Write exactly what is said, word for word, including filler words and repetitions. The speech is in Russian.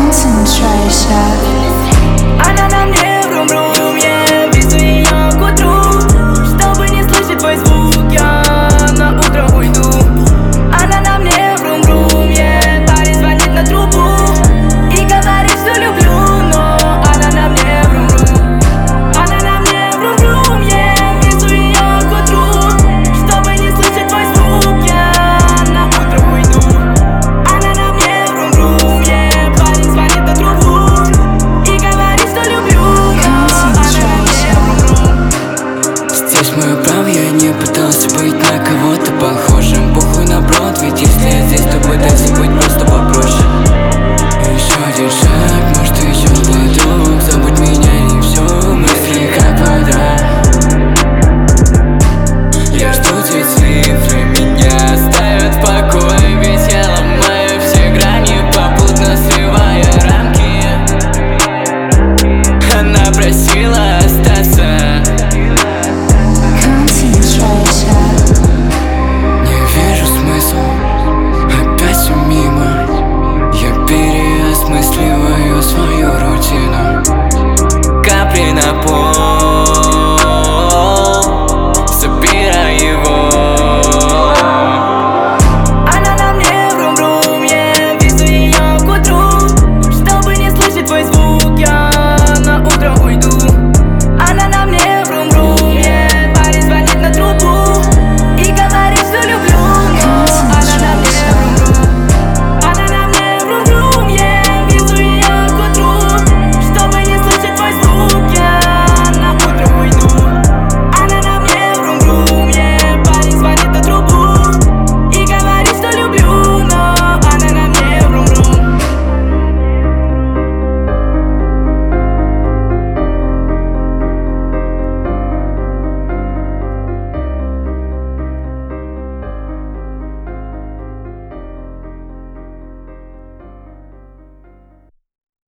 Concentration. Она на мне врум-врум, я везу ее к утру. Чтобы не слышать твой звук, я на утро уйду. Она на мне врум-врум, я парень звонит на трубу и говорит, что люблю, но она на мне врум-врум. Она на мне врум-врум, я везу ее к утру. Чтобы не слышать твой звук, я на утро уйду. Она на мне врум-врум, я парень звонит на трубу и говорит, что люблю, но она на мне врум-врум. Здесь мое право, я не пытался быть на кого-то похожим. Похуй на брод, ведь если я здесь, то пытайся быть просто попроще. Еще один шаг, может еще глоток. Забудь меня, не все, мысли как вода. Я жду те цифры, меня оставят в покое. Ведь я ломаю все грани, попутно срывая рамки. Она просила остаться. Не вижу смысла, опять все мимо. Я переосмысливаю свою рутину. Капли на пол.